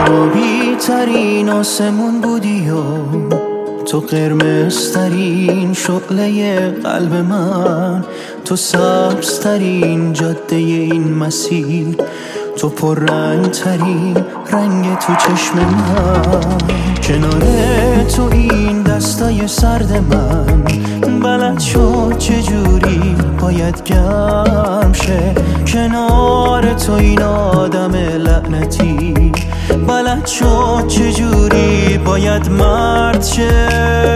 آبی ترین آسمون بودی و تو قرمز ترین شعله قلب من، تو سبز ترین جاده این مسیر، تو پررنگ ترین رنگ تو چشم من. کنار تو این دستای سرد من بلد شد چجوری باید گرم شه. کنار تو این آدم لعنتی بلد شد چجوری باید مرد شه.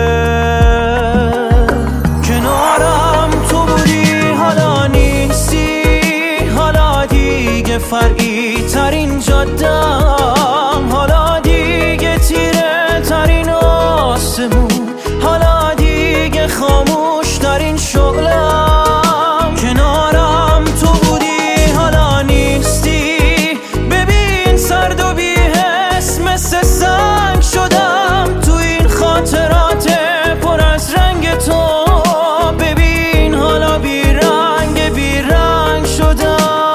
کنارم تو بودی حالا نیستی، حالا دیگه فرعی ترین جادم، حالا دیگه تیره ترین آسمون، حالا دیگه خاموش ترین شغلم. کنارم تو بودی حالا نیستی، ببین سرد و بی حس مثل سنگ شدم تو این خاطرات پر از رنگ تو. ببین حالا بی رنگ شدم.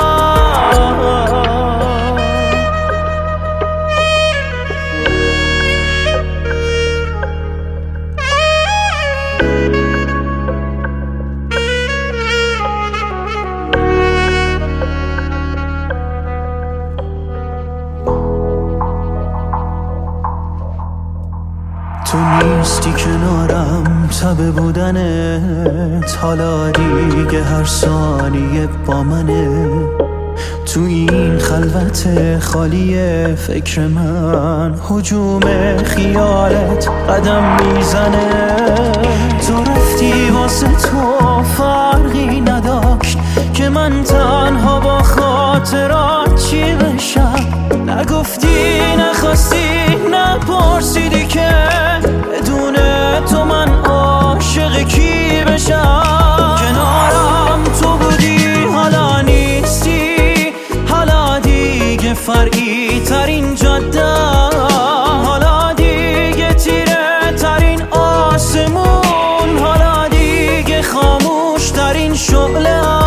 تو نیستی کنارم، تب بودنت حالا دیگه هر ثانیه با منه. تو این خلوت خالی فکر من هجوم خیالت قدم میزنه. تو رفتی واسه تو فرقی نداشت که من تنها با خاطرات چی بشم. نگفتی نخواستی نپرسیدی که بدون تو من عاشق کی بشم. کنارم تو بودی حالا نیستی، حالا دیگه فرعی ترین جاده، حالا دیگه تیره ترین آسمون، حالا دیگه خاموش ترین شعله.